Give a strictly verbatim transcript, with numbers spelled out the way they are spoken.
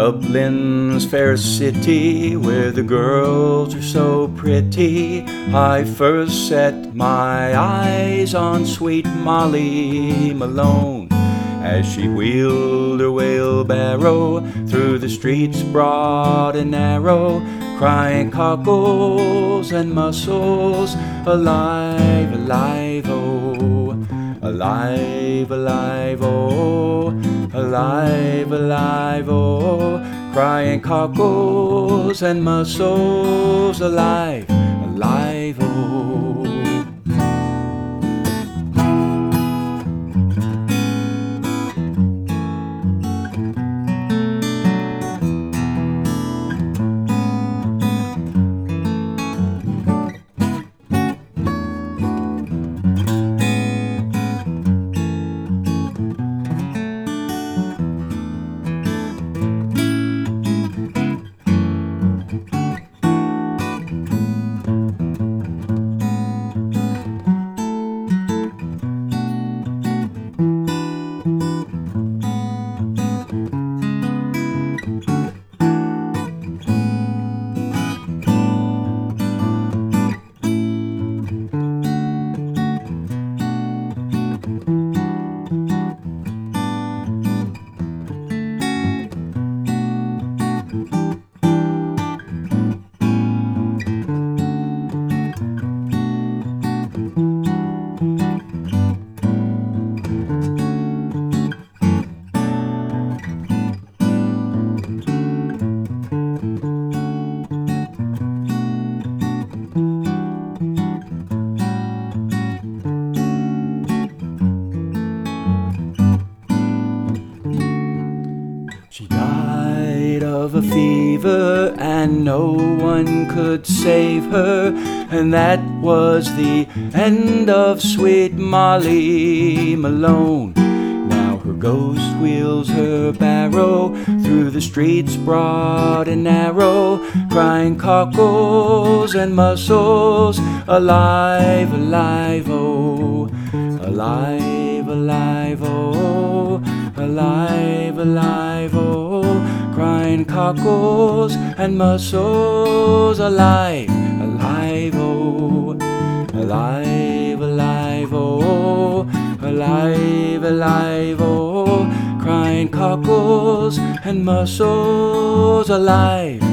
Dublin's fair city, where the girls are so pretty, I first set my eyes on sweet Molly Malone, as she wheeled her wheelbarrow through the streets broad and narrow, crying cockles and mussels, alive, alive, oh, alive, alive, oh, alive, alive, oh, crying cockles and mussels, alive, alive, oh. She died of a fever and no one could save her, and that was the end of sweet Molly Malone. Now her ghost wheels her barrow through the streets broad and narrow, crying cockles and mussels, alive, alive, oh, alive, alive, oh, alive, alive, oh, crying cockles and mussels, alive, alive, oh, alive, alive, oh, alive, alive, oh, crying cockles and mussels, alive,